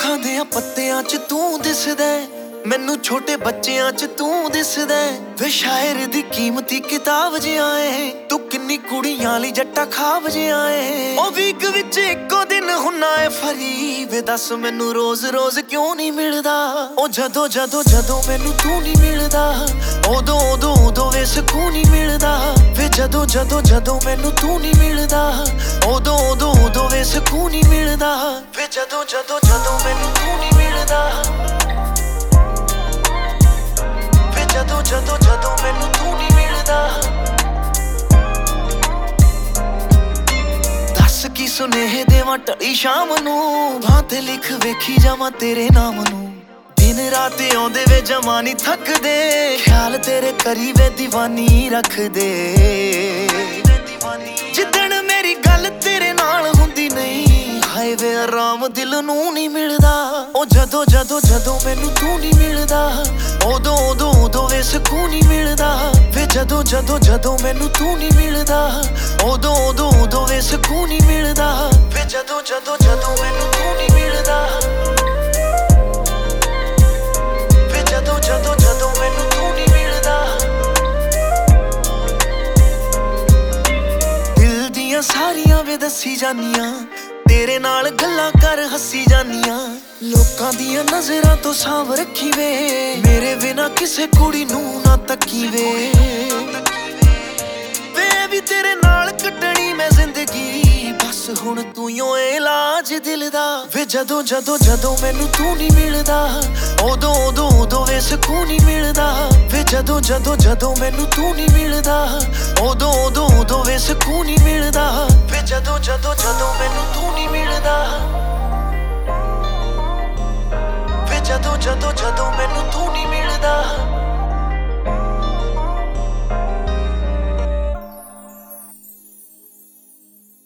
ਰੁੱਖਾਂ ਦੇ ਪੱਤਿਆਂ 'ਚ ਤੂੰ ਦਿਸਦਾ, ਮੈਨੂੰ ਛੋਟੇ ਬੱਚਿਆਂ 'ਚ ਤੂੰ ਦਿਸਦਾ। ਵੇ ਸ਼ਾਇਰ ਦੀ ਕੀਮਤੀ ਕਿਤਾਬ ਜਿਹਾ ਏ ਤੂੰ, ਕਿੰਨੀ ਕੁੜੀਆਂ ਲਈ ਜੱਟਾ ਖਾਬ ਜਿਹਾ ਏ। ਉਹ ਵੀਕ ਵਿੱਚ ਇੱਕੋ ਦਿਨ ਹੁੰਨਾ ਏ ਫਰੀ, ਵੇ ਦੱਸ ਮੈਨੂੰ ਰੋਜ਼ ਰੋਜ਼ ਕਿਉਂ ਨਹੀਂ ਮਿਲਦਾ। ਉਹ ਜਦੋਂ ਜਦੋਂ ਜਦੋਂ ਮੈਨੂੰ ਤੂੰ ਨਹੀਂ ਮਿਲਦਾ, ਉਦੋਂ ਉਦੋਂ ਉਦੋਂ ਵੇ ਸਕੂਨ ਨਹੀਂ ਮਿਲਦਾ। ਵੇ ਜਦੋਂ ਜਦੋਂ ਜਦੋਂ ਮੈਨੂੰ ਤੂੰ ਨਹੀਂ ਮਿਲਦਾ, ਉਦੋਂ ਉਦੋਂ ਉਦੋਂ ਵੇ ਸਕੂਨ ਨਹੀਂ ਮਿਲਦਾ। ਵੇ ਜਦੋਂ ਜਦੋਂ ਜਦੋਂ ਮੈਨੂੰ ਤੂੰ ਨਹੀਂ ਮਿਲਦਾ, ਜਦੋਂ ਜਦੋਂ ਜਦੋਂ ਮੈਨੂੰ ਤੂੰ ਨਹੀਂ ਮਿਲਦਾ। ਦੱਸ ਕੀ ਸੁਨੇਹੇ ਦੇਵਾਂ ਢਲੀ ਸ਼ਾਮ ਨੂੰ, ਬਾਂਹ ਤੇ ਲਿਖ ਵੇਖੀ ਜਾਵਾਂ ਤੇਰੇ ਨਾਮ ਨੂੰ। ਦਿਨ ਰਾਤ ਆਉਂਦੇ ਵੇ ਜਮਾਂ ਨਹੀਂ ਥੱਕਦੇ, ਖਿਆਲ ਤੇਰੇ ਕਰੀ ਵੇ ਦੀਵਾਨੀ ਰੱਖਦੇ। ਜਿੱਦਣ ਮੇਰੀ ਗੱਲ ਤੇਰੇ ਨਾਲ ਹੁੰਦੀ ਨਹੀਂ, ਹਾਏ ਵੇ ਆਰਾਮ ਦਿਲ ਨੂੰ ਨਹੀਂ ਮਿਲਦਾ। ਉਹ ਜਦੋਂ ਜਦੋਂ ਜਦੋਂ ਮੈਨੂੰ ਤੂੰ ਨਹੀਂ ਮਿਲਦਾ, ਉਦੋਂ ਉਦੋਂ ਉਦੋਂ ਵੇ ਸਕੂਨ ਨਹੀਂ ਮਿਲਦਾ। ਵੇ ਜਦੋਂ ਜਦੋਂ ਜਦੋਂ ਮੈਨੂੰ ਤੂੰ ਨਹੀਂ ਮਿਲਦਾ, ਉਦੋਂ ਉਦੋਂ ਉਦੋਂ ਵੇ ਸਕੂਨ ਨਹੀਂ ਮਿਲਦਾ। ਵੇ ਜਦੋਂ ਜਦੋਂ ਜਦੋਂ ਮੈਨੂੰ ਤੂੰ ਨਹੀਂ ਮਿਲਦਾ, ਵੇ ਜਦੋਂ ਜਦੋਂ ਜਦੋਂ ਮੈਨੂੰ ਤੂੰ ਨਹੀਂ ਮਿਲਦਾ। ਦਿਲ ਦੀਆਂ ਸਾਰੀਆਂ ਵੇ ਦੱਸੀ ਜਾਨੀਆਂ, ਤੇਰੇ ਨਾਲ ਗੱਲਾਂ ਕਰ ਹੱਸੀ ਜਾਨੀਆਂ। ਲੋਕਾਂ ਦੀਆਂ ਨਜ਼ਰਾਂ ਤੋਂ ਸਾਂਭ ਰੱਖੀ ਵੇ, ਮੇਰੇ ਬਿਨਾ ਕਿਸੇ ਕੁੜੀ ਨੂੰ ਨਾ ਤੱਕੀ ਵੇ। ਵੇ ਵੀ ਤੇਰੇ ਨਾਲ ਕੱਟਣੀ ਮੈਂ ਜ਼ਿੰਦਗੀ, ਬਸ ਹੁਣ ਤੂੰ ਓ ਇਲਾਜ ਦਿਲ ਦਾ। ਵੇ ਜਦੋਂ ਜਦੋਂ ਜਦੋਂ ਮੈਨੂੰ ਤੂੰ ਨਹੀਂ ਮਿਲਦਾ, ਉਦੋਂ ਉਦੋਂ ਉਦੋਂ ਵੇ ਸਕੂਨ ਨਹੀਂ ਮਿਲਦਾ। ਵੇ ਜਦੋਂ ਜਦੋਂ ਜਦੋਂ ਮੈਨੂੰ ਤੂੰ ਨਹੀਂ ਮਿਲਦਾ, ਉਦੋਂ ਉਦੋਂ ਉਦੋਂ ਵੇ ਸਕੂਨ ਨਹੀਂ ਮਿਲਦਾ। ਵੇ ਜਦੋਂ ਜਦੋਂ ਜਦੋਂ ਮੈਨੂੰ ਤੂੰ ਨਹੀਂ ਮਿਲਦਾ, ਵੇ ਜਦੋਂ ਜਦੋਂ ਜਦੋਂ ਮੈਨੂੰ ਤੂੰ ਨਹੀਂ ਮਿਲਦਾ।